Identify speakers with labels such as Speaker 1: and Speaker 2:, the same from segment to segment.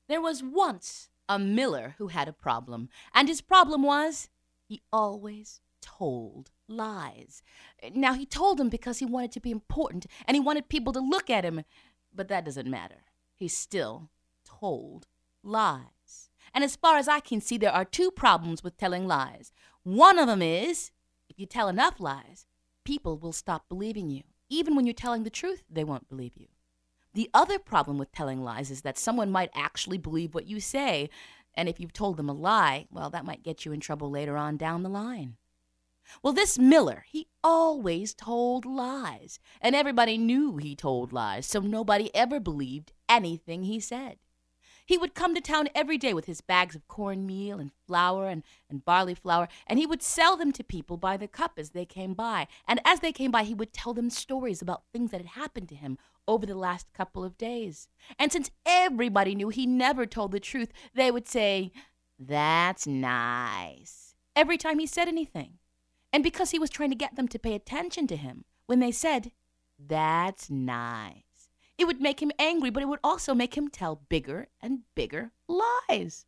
Speaker 1: There was once a miller who had a problem, and his problem was he always told lies. Now, he told them because he wanted to be important, and he wanted people to look at him, but that doesn't matter. He still told lies. And as far as I can see, there are two problems with telling lies. One of them is, if you tell enough lies, people will stop believing you. Even when you're telling the truth, they won't believe you. The other problem with telling lies is that someone might actually believe what you say, and if you've told them a lie, well, that might get you in trouble later on down the line. Well, this miller, he always told lies, and everybody knew he told lies, so nobody ever believed anything he said. He would come to town every day with his bags of cornmeal and flour and barley flour, and he would sell them to people by the cup as they came by. And as they came by, he would tell them stories about things that had happened to him over the last couple of days. And since everybody knew he never told the truth, they would say, "That's nice," every time he said anything. And because he was trying to get them to pay attention to him, when they said, "That's nice," it would make him angry, but it would also make him tell bigger and bigger lies.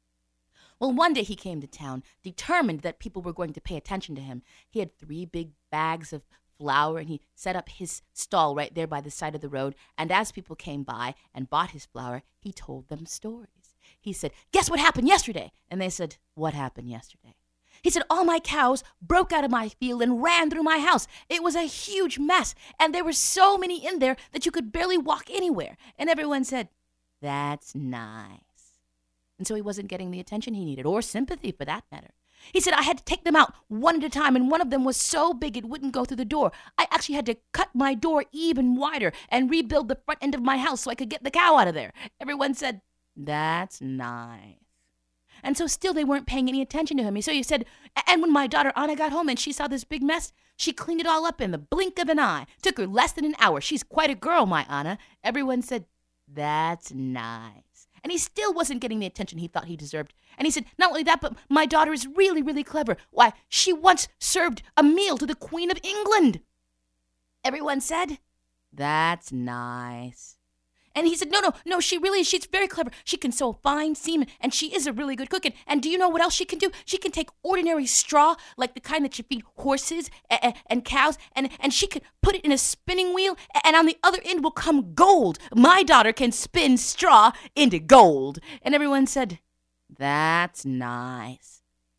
Speaker 1: Well, one day he came to town, determined that people were going to pay attention to him. He had 3 big bags of flour, and he set up his stall right there by the side of the road. And as people came by and bought his flour, he told them stories. He said, "Guess what happened yesterday?" And they said, "What happened yesterday?" He said, "All my cows broke out of my field and ran through my house. It was a huge mess, and there were so many in there that you could barely walk anywhere." And everyone said, "That's nice." And so he wasn't getting the attention he needed, or sympathy for that matter. He said, "I had to take them out one at a time, and one of them was so big it wouldn't go through the door. I actually had to cut my door even wider and rebuild the front end of my house so I could get the cow out of there." Everyone said, "That's nice." And so still they weren't paying any attention to him. So he said, "And when my daughter Anna got home and she saw this big mess, she cleaned it all up in the blink of an eye. Took her less than an hour. She's quite a girl, my Anna." Everyone said, "That's nice." And he still wasn't getting the attention he thought he deserved. And he said, "Not only that, but my daughter is really, really clever. Why, she once served a meal to the Queen of England." Everyone said, "That's nice." And he said, no, she's very clever. She can sew fine seam, and she is a really good cook. And do you know what else she can do? She can take ordinary straw, like the kind that you feed horses and cows, and she can put it in a spinning wheel, and on the other end will come gold. My daughter can spin straw into gold." And everyone said, "That's nice."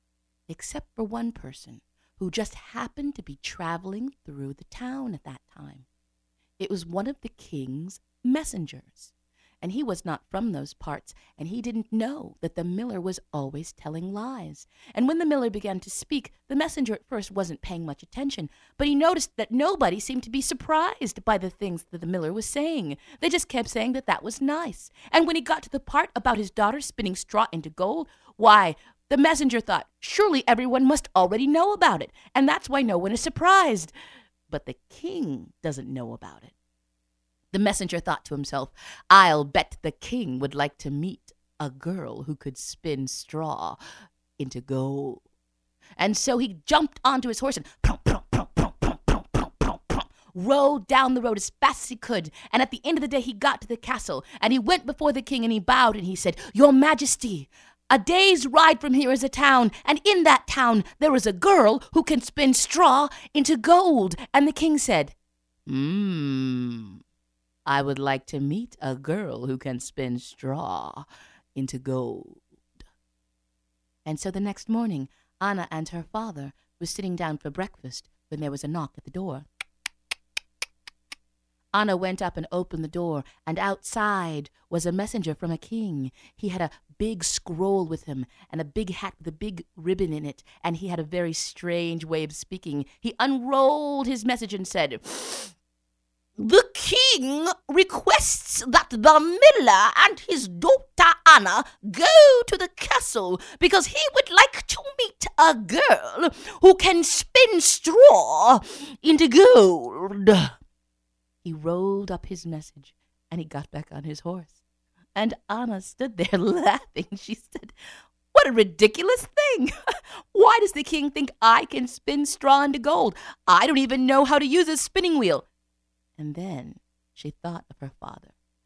Speaker 1: Except for one person who just happened to be traveling through the town at that time. It was one of the king's messengers, and he was not from those parts, and he didn't know that the miller was always telling lies. And when the miller began to speak, the messenger at first wasn't paying much attention, but he noticed that nobody seemed to be surprised by the things that the miller was saying. They just kept saying that was nice. And when he got to the part about his daughter spinning straw into gold, why, the messenger thought, surely everyone must already know about it, and that's why no one is surprised. But the king doesn't know about it. The messenger thought to himself, "I'll bet the king would like to meet a girl who could spin straw into gold." And so he jumped onto his horse and rode down the road as fast as he could. And at the end of the day, he got to the castle, and he went before the king, and he bowed, and he said, "Your Majesty, a day's ride from here is a town, and in that town there is a girl who can spin straw into gold." And the king said, "I would like to meet a girl who can spin straw into gold." And so the next morning, Anna and her father were sitting down for breakfast when there was a knock at the door. Anna went up and opened the door, and outside was a messenger from a king. He had a big scroll with him and a big hat with a big ribbon in it, and he had a very strange way of speaking. He unrolled his message and said, "The king requests that the miller and his daughter Anna go to the castle because he would like to meet a girl who can spin straw into gold." He rolled up his message, and he got back on his horse. And Anna stood there laughing. She said, "What a ridiculous thing! Why does the king think I can spin straw into gold? I don't even know how to use a spinning wheel." And then she thought of her father.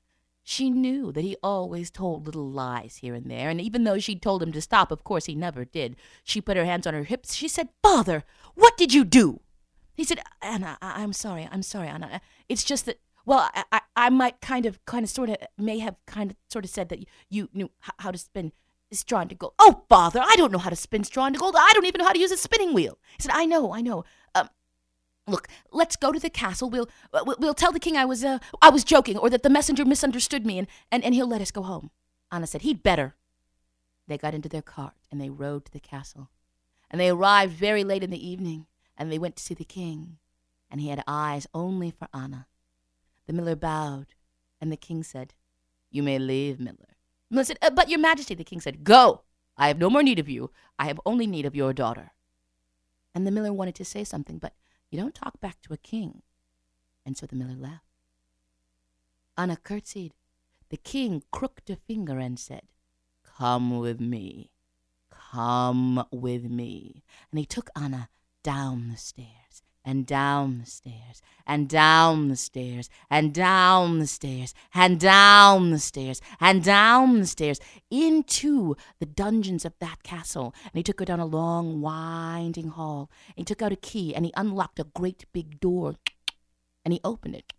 Speaker 1: She knew that he always told little lies here and there, and even though she told him to stop, of course he never did. She put her hands on her hips. She said, "Father, what did you do?" He said, "Anna, I'm sorry, Anna. It's just that, well, I might may have sort of said that you knew how to spin straw into gold." "Oh, Father, I don't know how to spin straw into gold. I don't even know how to use a spinning wheel." He said, I know. Look, let's go to the castle. We'll tell the king I was joking, or that the messenger misunderstood me, and he'll let us go home." Anna said, "He'd better." They got into their cart, and they rode to the castle. And they arrived very late in the evening, and they went to see the king. And he had eyes only for Anna. The miller bowed, and the king said, "You may leave, miller." Miller said, "But your majesty," the king said, "Go. I have no more need of you. I have only need of your daughter." And the miller wanted to say something, but you don't talk back to a king. And so the miller left. Anna curtsied. The king crooked a finger and said, "Come with me. Come with me." And he took Anna down the stairs, and down the stairs, and down the stairs, and down the stairs, and down the stairs, and down the stairs, into the dungeons of that castle. And he took her down a long, winding hall. And he took out a key, and he unlocked a great big door, and he opened it.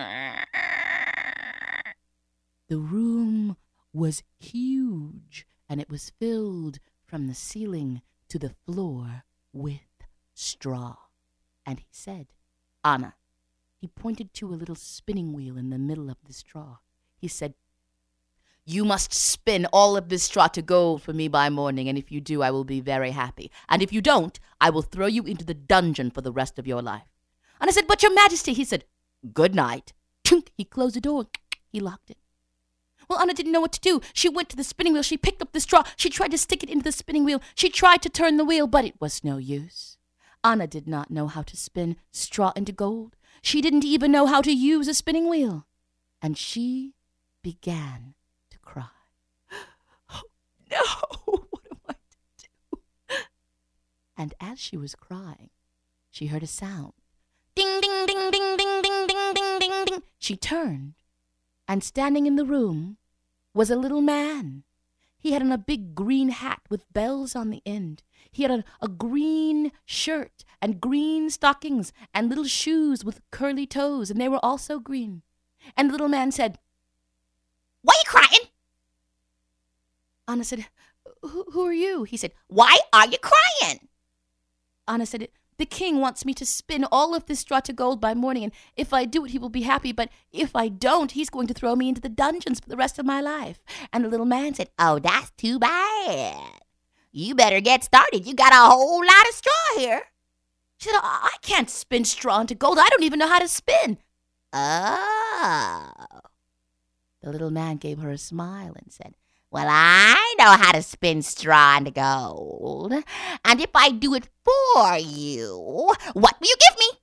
Speaker 1: The room was huge, and it was filled from the ceiling to the floor with straw. And he said, "Anna," he pointed to a little spinning wheel in the middle of the straw. He said, "You must spin all of this straw to gold for me by morning, and if you do, I will be very happy. And if you don't, I will throw you into the dungeon for the rest of your life." Anna said, "But your majesty," he said, "Good night." He closed the door. He locked it. Well, Anna didn't know what to do. She went to the spinning wheel. She picked up the straw. She tried to stick it into the spinning wheel. She tried to turn the wheel, but it was no use. Anna did not know how to spin straw into gold. She didn't even know how to use a spinning wheel. And she began to cry. "Oh, no, what am I to do?" And as she was crying, she heard a sound. Ding, ding, ding, ding, ding, ding, ding, ding, ding, ding. She turned, and standing in the room was a little man. He had on a big green hat with bells on the end. He had on a green shirt and green stockings and little shoes with curly toes, and they were also green. And the little man said, "Why are you crying?" Anna said, Who are you?" He said, "Why are you crying?" Anna said, "The king wants me to spin all of this straw to gold by morning, and if I do it, he will be happy, but if I don't, he's going to throw me into the dungeons for the rest of my life." And the little man said, "Oh, that's too bad. You better get started. You got a whole lot of straw here." She said, "I can't spin straw into gold. I don't even know how to spin." "Oh." The little man gave her a smile and said, "Well, I know how to spin straw into gold. And if I do it for you, what will you give me?"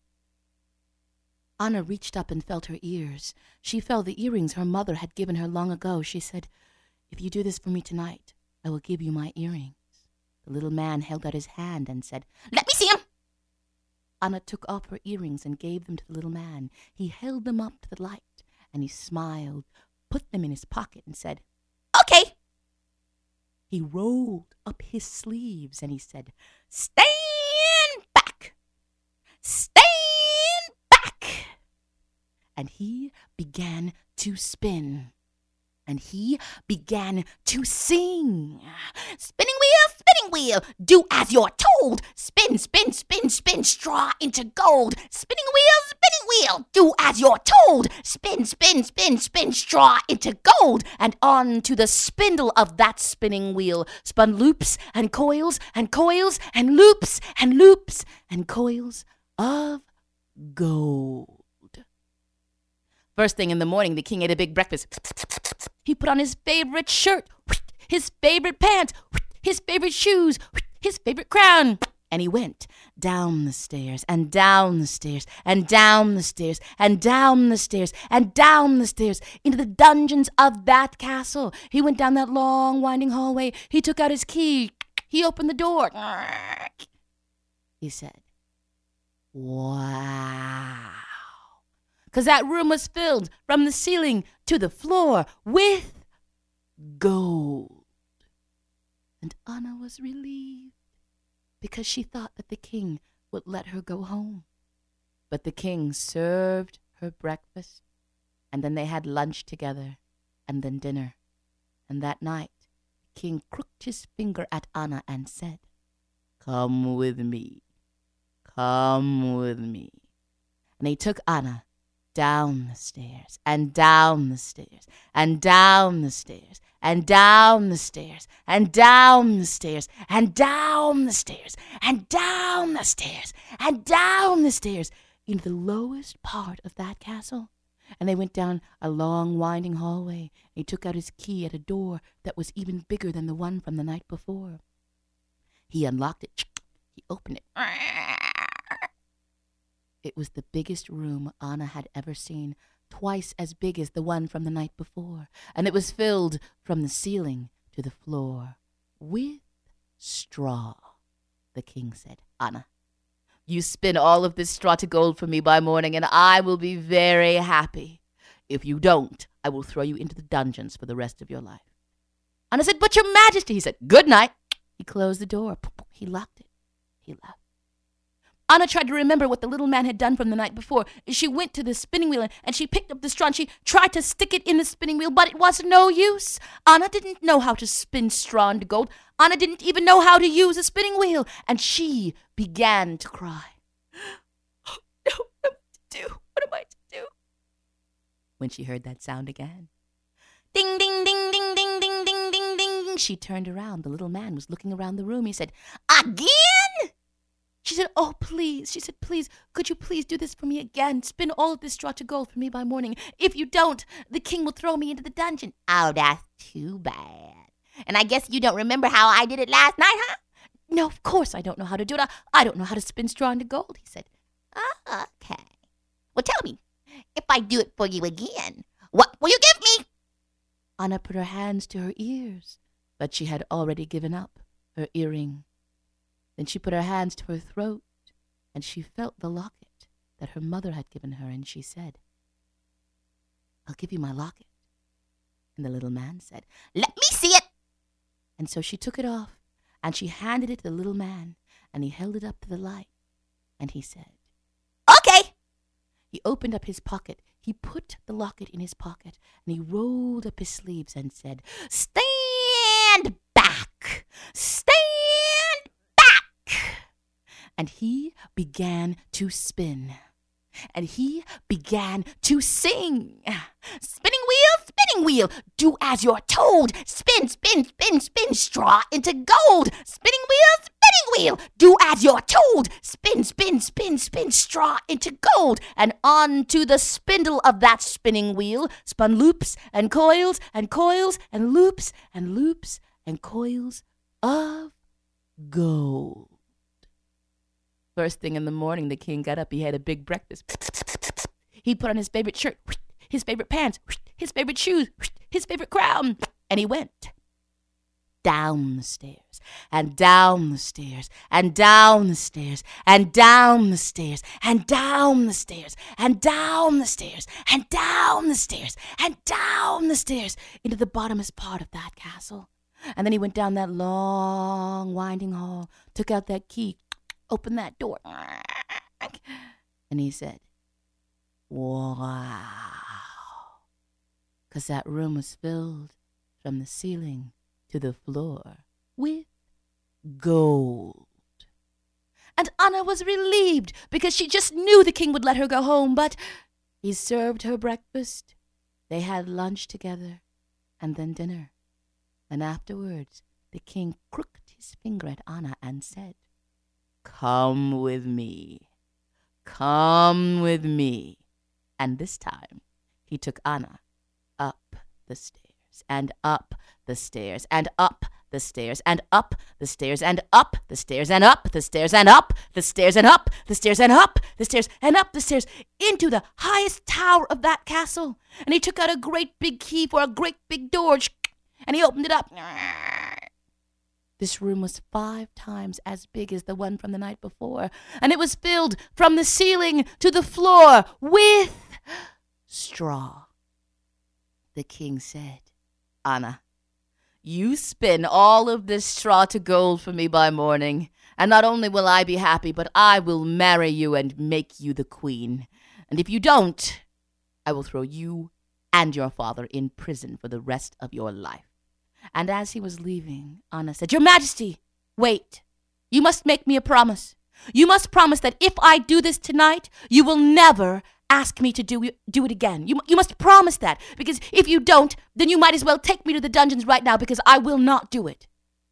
Speaker 1: Anna reached up and felt her ears. She felt the earrings her mother had given her long ago. She said, "If you do this for me tonight, I will give you my earrings." The little man held out his hand and said, "Let me see 'em." Anna took off her earrings and gave them to the little man. He held them up to the light, and he smiled, put them in his pocket, and said, "Okay." He rolled up his sleeves and he said, "Stand back! Stand back!" And he began to spin. And he began to sing. "Spinning wheel, do as you're told. Spin, spin, spin, spin, straw into gold. Spinning wheel, do as you're told. Spin, spin, spin, spin, straw into gold." And on to the spindle of that spinning wheel spun loops and coils and coils and loops and loops and coils of gold. First thing in the morning, the king ate a big breakfast. He put on his favorite shirt, his favorite pants, his favorite shoes, his favorite crown, and he went down the stairs and down the stairs and down the stairs and down the stairs and down the stairs into the dungeons of that castle. He went down that long, winding hallway. He took out his key. He opened the door. He said, "Wow." 'cause that room was filled from the ceiling to the floor with gold. And Anna was relieved because she thought that the king would let her go home. But the king served her breakfast, and then they had lunch together, and then dinner. And that night, the king crooked his finger at Anna and said, "Come with me. Come with me." And he took Anna down the stairs, and down the stairs, and down the stairs, and down the stairs, and down the stairs, and down the stairs, and down the stairs, and down the stairs, into the lowest part of that castle. And they went down a long, winding hallway. He took out his key at a door that was even bigger than the one from the night before. He unlocked it. He opened it. It was the biggest room Anna had ever seen, twice as big as the one from the night before, and it was filled from the ceiling to the floor with straw. The king said, "Anna, you spin all of this straw to gold for me by morning, and I will be very happy. If you don't, I will throw you into the dungeons for the rest of your life." Anna said, "But your majesty," he said, "Good night." He closed the door. He locked it. He left. Anna tried to remember what the little man had done from the night before. She went to the spinning wheel and she picked up the straw and she tried to stick it in the spinning wheel, but it was no use. Anna didn't know how to spin straw into gold. Anna didn't even know how to use a spinning wheel, and she began to cry. "Oh, no, what am I to do? What am I to do?" When she heard that sound again. Ding, ding, ding, ding, ding, ding, ding, ding, ding. She turned around. The little man was looking around the room. He said, "Again?" She said, "Oh, please." She said, "Please, could you please do this for me again? Spin all of this straw to gold for me by morning. If you don't, the king will throw me into the dungeon." "Oh, that's too bad. And I guess you don't remember how I did it last night, huh?" "No, of course I don't know how to do it. I don't know how to spin straw into gold," he said. "Oh, okay. Well, tell me, if I do it for you again, what will you give me?" Anna put her hands to her ears, but she had already given up her earring. Then she put her hands to her throat, and she felt the locket that her mother had given her, and she said, "I'll give you my locket." And the little man said, "Let me see it." And so she took it off, and she handed it to the little man, and he held it up to the light, and he said, "Okay." He opened up his pocket. He put the locket in his pocket, and he rolled up his sleeves and said, "Stand back! Stand back!" And he began to spin. And he began to sing. "Spinning wheel, do as you're told. Spin, spin, spin, spin, straw into gold. Spinning wheel, do as you're told. Spin, spin, spin, spin, straw into gold." And onto the spindle of that spinning wheel spun loops and coils and coils and loops and loops and coils of gold. First thing in the morning, the king got up. He had a big breakfast. He put on his favorite shirt, his favorite pants, his favorite shoes, his favorite crown, and he went down the stairs, and down the stairs, and down the stairs, and down the stairs, and down the stairs, and down the stairs, and down the stairs, and down the stairs, into the bottomest part of that castle. And then he went down that long, winding hall, took out that key, opened that door, and he said, "Wow," because that room was filled from the ceiling to the floor with gold. And Anna was relieved because she just knew the king would let her go home, but he served her breakfast. They had lunch together and then dinner. And afterwards, the king crooked his finger at Anna and said, "Come with me. Come with me." And this time, he took Anna up the stairs, and up the stairs, and up the stairs, and up the stairs, and up the stairs, and up the stairs, and up the stairs, and up the stairs, and up the stairs, and up the stairs, into the highest tower of that castle. And he took out a great big key for a great big door, and he opened it up. This room was 5 times as big as the one from the night before, and it was filled from the ceiling to the floor with straw. The king said, Anna, you spin all of this straw to gold for me by morning, and not only will I be happy, but I will marry you and make you the queen. And if you don't, I will throw you and your father in prison for the rest of your life. And as he was leaving, Anna said, Your Majesty, wait. You must make me a promise. You must promise that if I do this tonight, you will never ask me to do it again. You must promise that, because if you don't, then you might as well take me to the dungeons right now, because I will not do it.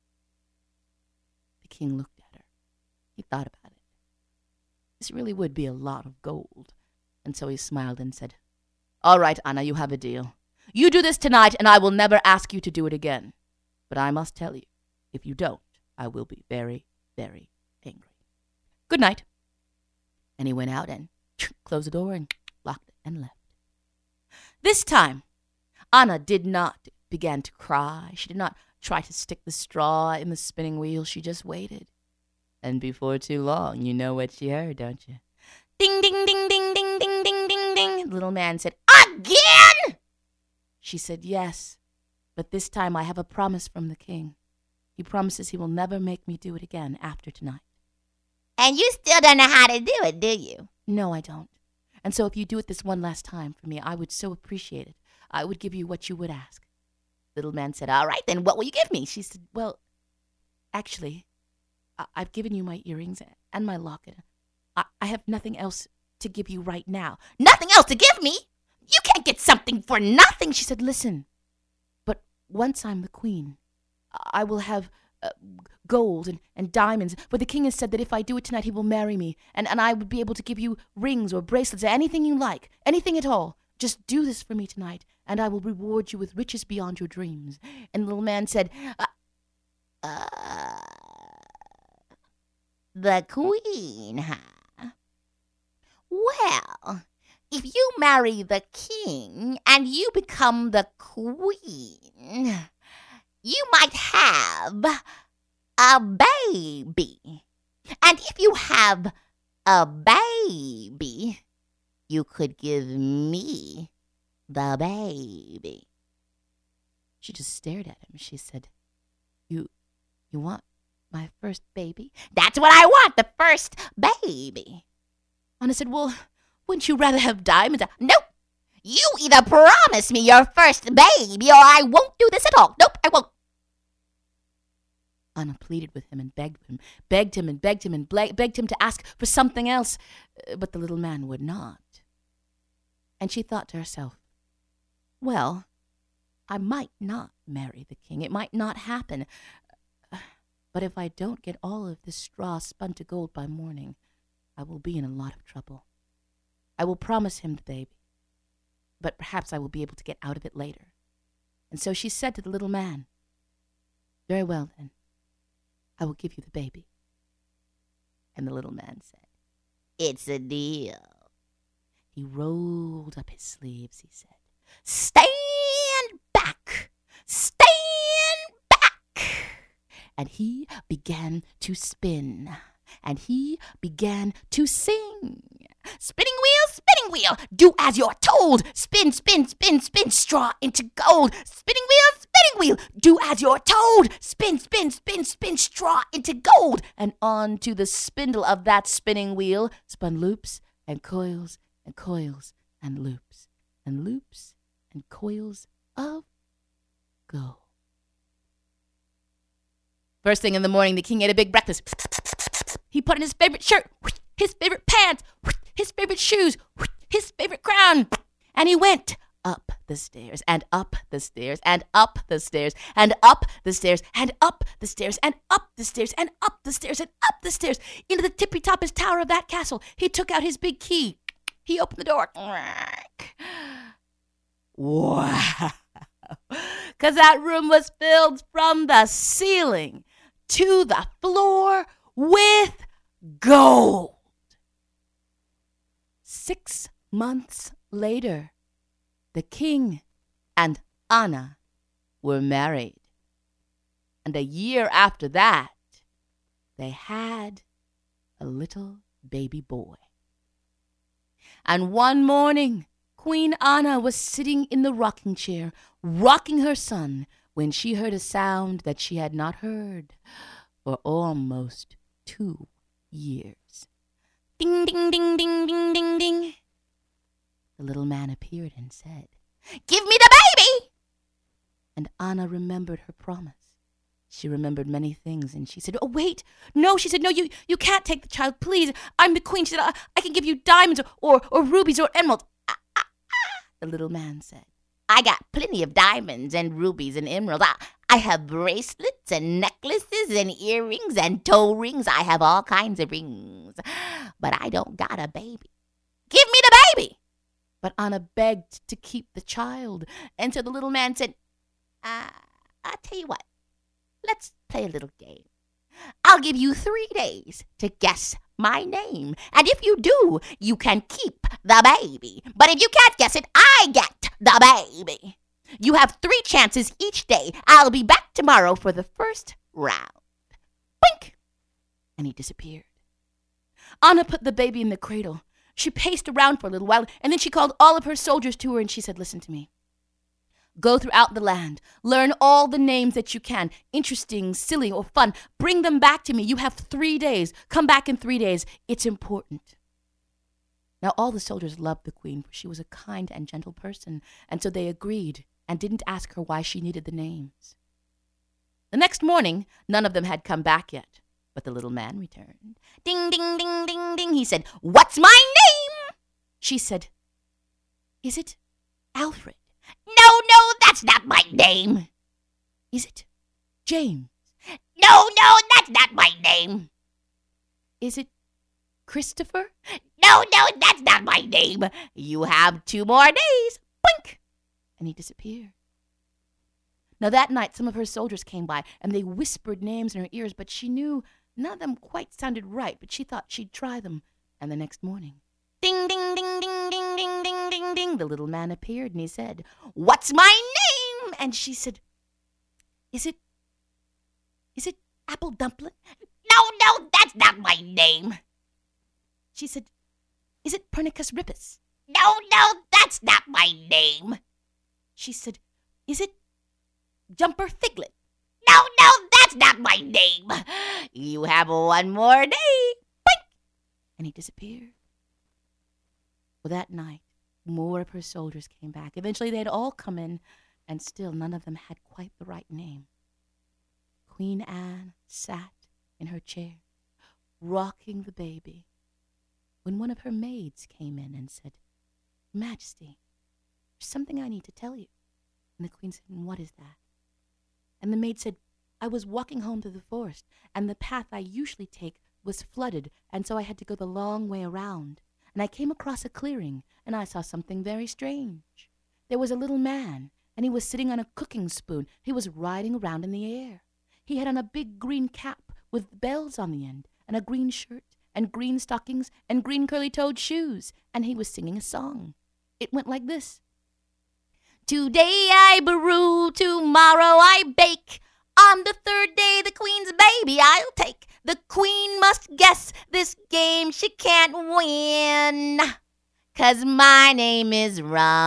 Speaker 1: The king looked at her. He thought about it. This really would be a lot of gold. And so he smiled and said, All right, Anna, you have a deal. You do this tonight, and I will never ask you to do it again. But I must tell you, if you don't, I will be very, very angry. Good night. And he went out and closed the door and locked it and left. This time, Anna did not begin to cry. She did not try to stick the straw in the spinning wheel. She just waited. And before too long, you know what she heard, don't you? Ding, ding, ding, ding, ding, ding, ding, ding, ding. The little man said, Again? She said, Yes, but this time I have a promise from the king. He promises he will never make me do it again after tonight.
Speaker 2: And you still don't know how to do it, do you?
Speaker 1: No, I don't. And so if you do it this one last time for me, I would so appreciate it. I would give you what you would ask.
Speaker 2: Little man said, All right, then what will you give me?
Speaker 1: She said, Well, actually, I've given you my earrings and my locket. I have nothing else to give you right now.
Speaker 2: Nothing else to give me? You can't get something for nothing.
Speaker 1: She said, Listen, but once I'm the queen, I will have gold and diamonds. For the king has said that if I do it tonight, he will marry me. And I would be able to give you rings or bracelets, anything you like, anything at all. Just do this for me tonight, and I will reward you with riches beyond your dreams. And the little man said,
Speaker 2: The queen, huh? Well, if you marry the king and you become the queen, you might have a baby. And if you have a baby, you could give me the baby.
Speaker 1: She just stared at him. She said, You want my first baby?
Speaker 2: That's what I want, the first baby.
Speaker 1: Anna said, Well, wouldn't you rather have diamonds?
Speaker 2: Nope. You either promise me your first baby or I won't do this at all. Nope, I won't.
Speaker 1: Anna pleaded with him and begged him and begged him to ask for something else. But the little man would not. And she thought to herself, Well, I might not marry the king. It might not happen. But if I don't get all of this straw spun to gold by morning, I will be in a lot of trouble. I will promise him the baby, but perhaps I will be able to get out of it later. And so she said to the little man, Very well, then, I will give you the baby. And the little man said,
Speaker 2: It's a deal.
Speaker 1: He rolled up his sleeves, he said, Stand back! Stand back! And he began to spin. And he began to sing.
Speaker 2: Spinning wheel, do as you're told. Spin, spin, spin, spin, straw into gold. Spinning wheel, do as you're told. Spin, spin, spin, spin, straw into gold.
Speaker 1: And onto the spindle of that spinning wheel spun loops and coils and coils and loops and coils of gold. First thing in the morning, the king ate a big breakfast. He put on his favorite shirt, his favorite pants, his favorite shoes, his favorite crown, and he went up the stairs and up the stairs and up the stairs and up the stairs and up the stairs and up the stairs and up the stairs and up the stairs into the tippy-toppest tower of that castle. He took out his big key. He opened the door. Wow. Because that room was filled from the ceiling to the floor with gold. 6 months later, the king and Anna were married. And a year after that, they had a little baby boy. And one morning, Queen Anna was sitting in the rocking chair, rocking her son, when she heard a sound that she had not heard for almost 2 years. Ding, ding, ding, ding, ding, ding, ding. The little man appeared and said, "Give me the baby!" And Anna remembered her promise. She remembered many things, and she said, "Oh, wait. No," she said, "no, you can't take the child, please. I'm the queen." She said, I can give you diamonds or rubies or emeralds." The little man said,
Speaker 2: I got plenty of diamonds and rubies and emeralds. I have bracelets and necklaces and earrings and toe rings. I have all kinds of rings. But I don't got a baby. Give me the baby!
Speaker 1: But Anna begged to keep the child, and so the little man said,
Speaker 2: I'll tell you what. Let's play a little game. I'll give you 3 days to guess my name. And if you do, you can keep the baby. But if you can't guess it, I get the baby. You have 3 chances each day. I'll be back tomorrow for the first round. Blink!
Speaker 1: And he disappeared. Anna put the baby in the cradle. She paced around for a little while, and then she called all of her soldiers to her, and she said, "Listen to me. Go throughout the land. Learn all the names that you can, interesting, silly, or fun. Bring them back to me. You have 3 days. Come back in 3 days. It's important." Now all the soldiers loved the queen, for she was a kind and gentle person, and so they agreed and didn't ask her why she needed the names. The next morning, none of them had come back yet, but the little man returned.
Speaker 2: Ding, ding, ding, ding, ding. He said, "What's my name?"
Speaker 1: She said, "Is it Alfred?"
Speaker 2: No, that's not my name.
Speaker 1: "Is it James?"
Speaker 2: No, that's not my name.
Speaker 1: "Is it Christopher?"
Speaker 2: No, that's not my name. You have 2 more days. Blink!
Speaker 1: And he disappeared. Now that night, some of her soldiers came by, and they whispered names in her ears, but she knew none of them quite sounded right, but she thought she'd try them. And the next morning, ding, ding, ding, ding, ding, ding, ding, ding, ding, the little man appeared, and he said,
Speaker 2: "What's my name?"
Speaker 1: And she said, Is it Apple Dumpling?"
Speaker 2: No, that's not my name.
Speaker 1: She said, "Is it Pernicus Rippus?"
Speaker 2: No, that's not my name.
Speaker 1: She said, "Is it Jumper Figlet?"
Speaker 2: No, that's not my name. You have 1 more day. Blink!
Speaker 1: And he disappeared. Well, that night, more of her soldiers came back. Eventually, they had all come in, and still none of them had quite the right name. Queen Anne sat in her chair, rocking the baby, when one of her maids came in and said, "Majesty, there's something I need to tell you." And the queen said, "What is that?" And the maid said, "I was walking home through the forest, and the path I usually take was flooded, and so I had to go the long way around. And I came across a clearing, and I saw something very strange. There was a little man, and he was sitting on a cooking spoon. He was riding around in the air. He had on a big green cap with bells on the end, and a green shirt, and green stockings, and green curly-toed shoes, and he was singing a song. It went like this: "Today I brew, tomorrow I bake. On the 3rd day the queen's baby I'll take. The queen must guess this game she can't win, 'cause my name is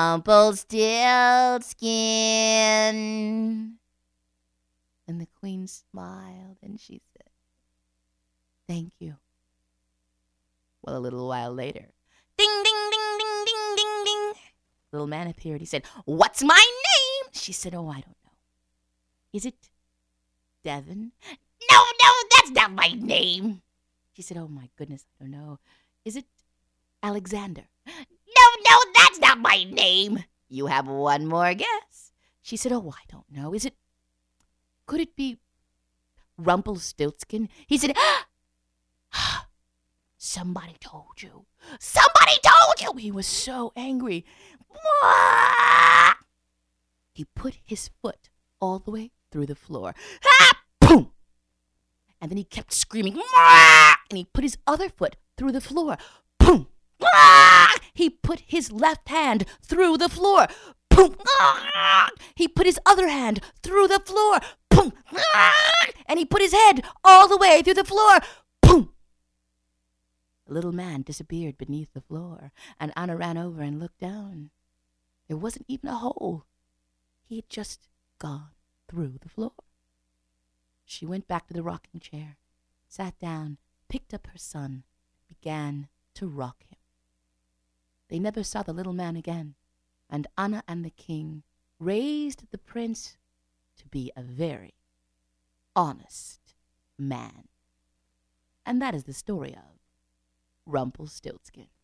Speaker 1: Rumpelstiltskin." And the queen smiled and she said, "Thank you." Well, a little while later, ding, ding, ding, ding, ding, ding, ding, little man appeared. He said, "What's my name?" She said, "Oh, I don't know. Is it Devon?"
Speaker 2: No, that's not my name.
Speaker 1: She said, "Oh, my goodness, I don't know. Is it Alexander?"
Speaker 2: No, that's not my name. You have 1 more guess.
Speaker 1: She said, "Oh, I don't know. Could it be Rumpelstiltskin?" He said, "Somebody told you. Somebody told you." He was so angry. He put his foot all the way through the floor. Boom! And then he kept screaming. And he put his other foot through the floor. Boom! He put his left hand through the floor. Boom! He put his other hand through the floor. Boom! And he put his head all the way through the floor. Boom! The little man disappeared beneath the floor, and Anna ran over and looked down. There wasn't even a hole. He had just gone through the floor. She went back to the rocking chair, sat down, picked up her son, began to rock him. They never saw the little man again, and Anna and the king raised the prince to be a very honest man. And that is the story of Rumpelstiltskin.